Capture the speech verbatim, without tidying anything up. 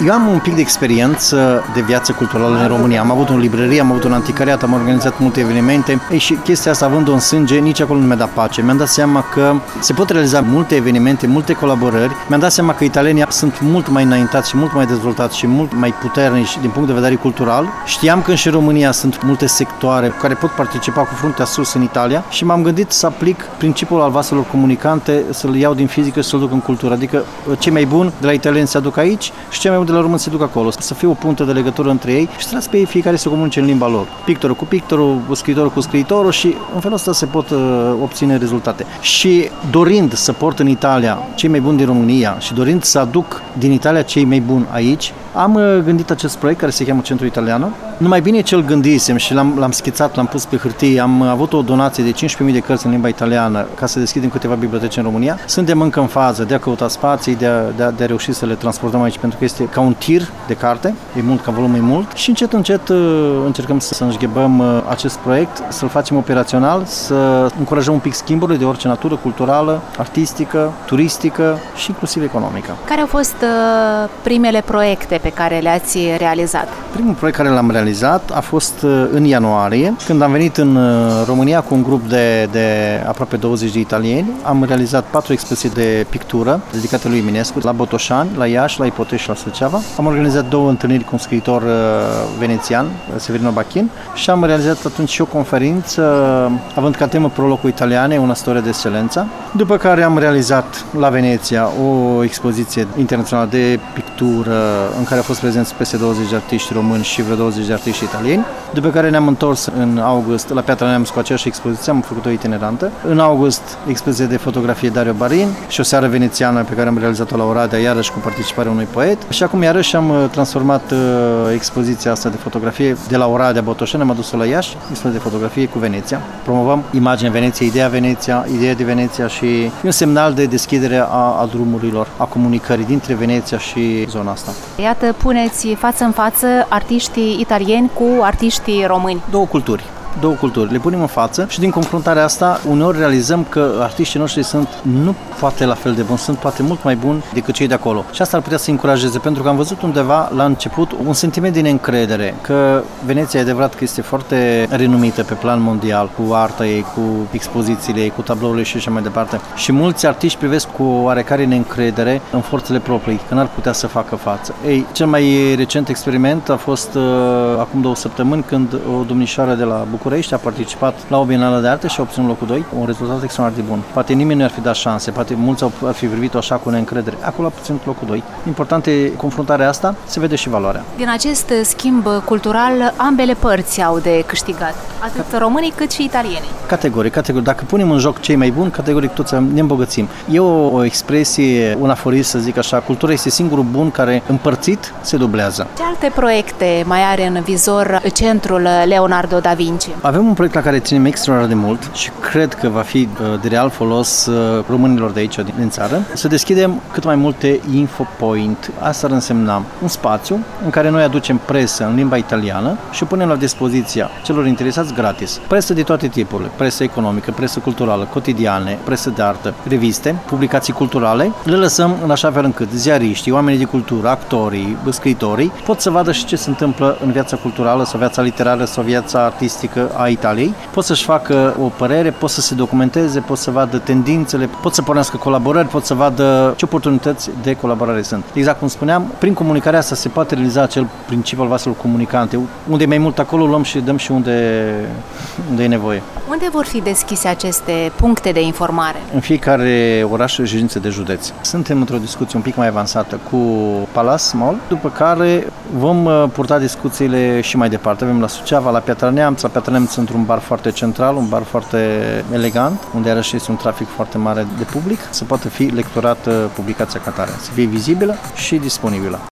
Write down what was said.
Eu am un pic de experiență de viață culturală în România. Am avut o librărie, am avut un anticariat, am organizat multe evenimente. Ei, și chestia asta, având-o în sânge, nici acolo nu mi-a dat pace. Mi-am dat seama că se pot realiza multe evenimente, multe colaborări. Mi-am dat seama că italienii sunt mult mai înaintați și mult mai dezvoltați și mult mai puternici din punct de vedere cultural. Știam că și în România sunt multe sectoare care pot participa cu fruntea sus în Italia și m-am gândit să aplic principiul al vaselor comunicante, să-l iau din fizică și să-l duc în cultură. Adică cei mai buni de la italieni se aduc aici și cei mai buni de la români se duc acolo. Să fie o puntă de legătură între ei și să las pe ei fiecare să comunice în limba lor. Pictorul cu pictorul, scriitorul cu scriitorul și în felul ăsta se pot uh, obține rezultate. Și dorind să port în Italia cei mai buni din România și dorind să aduc din Italia cei mai buni aici, am uh, gândit acest proiect care se cheamă Centru Italiano. Numai bine ce îl gândisem și l-am, l-am schițat, l-am pus pe hârtie, am avut o donație de cincisprezece mii de cărți în limba italiană ca să deschidem câteva biblioteci în România. Suntem încă în fază de a căuta spații, de a, de a, de a reuși să le transportăm aici, pentru că este ca un tir de carte, e mult, ca volum e mult și încet, încet încercăm să, să înșghebăm acest proiect, să-l facem operațional, să încurajăm un pic schimburile de orice natură, culturală, artistică, turistică și inclusiv economică. Care au fost uh, primele proiecte pe care le-ați realizat? Primul proiect care l-am realizat a fost uh, în ianuarie, când am venit în uh, România cu un grup de, de aproape douăzeci de italieni. Am realizat patru expoziții de pictură dedicate lui Eminescu, la Botoșani, la Iași, la Ipotești și la Suceava. Am organizat două întâlniri cu un scriitor uh, venețian, Severino Bacchin, și am realizat atunci și o conferință, având ca temă Prolocul Italiane, una storie de excelență. După care am realizat la Veneția o expoziție internațională de pictură în care au fost prezenți peste douăzeci de artiști români și vreo douăzeci de artiști italieni. După care ne-am întors în august la Piatra Neamț cu aceeași expoziție, am făcut o itinerantă. În august, expoziție de fotografie Dario Barin și o seară venețiană pe care am realizat-o la Oradea, iarăși cu participarea unui poet. Și acum iarăși am transformat uh, expoziția asta de fotografie de la Oradea Botoșani, am adus-o la Iași, expoziție de fotografie cu Veneția. Promovăm imaginea Veneției, ideea Veneția, ideea de Veneția și un semnal de deschidere a, a drumurilor, a comunicării dintre Veneția și zona asta. Iată, puneți față în față artiștii italieni cu artiștii români. Două culturi. Două culturi, le punem în față și din confruntarea asta uneori realizăm că artiștii noștri sunt nu poate la fel de buni, sunt poate mult mai buni decât cei de acolo. Și asta ar putea să încurajeze, pentru că am văzut undeva la început un sentiment de neîncredere, că Veneția e adevărat că este foarte renumită pe plan mondial, cu arta ei, cu expozițiile ei, cu tablourile și așa mai departe. Și mulți artiști privesc cu oarecare neîncredere în forțele proprii, că n-ar putea să facă față. Ei, cel mai recent experiment a fost uh, acum două săptămâni, când o domnișoară de la București București a participat la o bienală de arte și a obținut locul doi, un rezultat extraordinar de bun. Poate nimeni nu ar fi dat șanse, poate mulți ar fi privit-o așa cu neîncredere. Acolo a obținut locul doi. Important e confruntarea asta, se vede și valoarea. Din acest schimb cultural, ambele părți au de câștigat, atât românii cât și italienii. Categoric, categoric. Dacă punem în joc cei mai buni, categoric toți ne îmbogățim. E o, o expresie, un aforism, să zic așa, cultura este singurul bun care împărțit se dublează. Ce alte proiecte mai are în vizor Centrul Leonardo da Vinci? Avem un proiect la care ținem extraordinar de mult și cred că va fi de real folos românilor de aici, din țară, să deschidem cât mai multe infopoint. Asta ar însemna un spațiu în care noi aducem presă în limba italiană și o punem la dispoziția celor interesați gratis. Presă de toate tipurile, presă economică, presă culturală, cotidiane, presă de artă, reviste, publicații culturale. Le lăsăm în așa fel încât ziariștii, oamenii de cultură, actorii, scriitorii pot să vadă și ce se întâmplă în viața culturală sau viața literară sau viața artistică a Italiei, pot să-și facă o părere, pot să se documenteze, pot să vadă tendințele, pot să pornească colaborări, pot să vadă ce oportunități de colaborare sunt. Exact cum spuneam, prin comunicarea asta se poate realiza acel principiu al vaselor comunicante. Unde e mai mult acolo, luăm și dăm și unde, unde e nevoie. Unde vor fi deschise aceste puncte de informare? În fiecare oraș și regiune de județ. Suntem într-o discuție un pic mai avansată cu Palace Mall, după care vom purta discuțiile și mai departe. Avem la Suceava, la Piatra Neamț, la Piatra Neamț într-un bar foarte central, un bar foarte elegant, unde iarăși este un trafic foarte mare de public, să poată fi lecturată publicația ca tare, să fie vizibilă și disponibilă.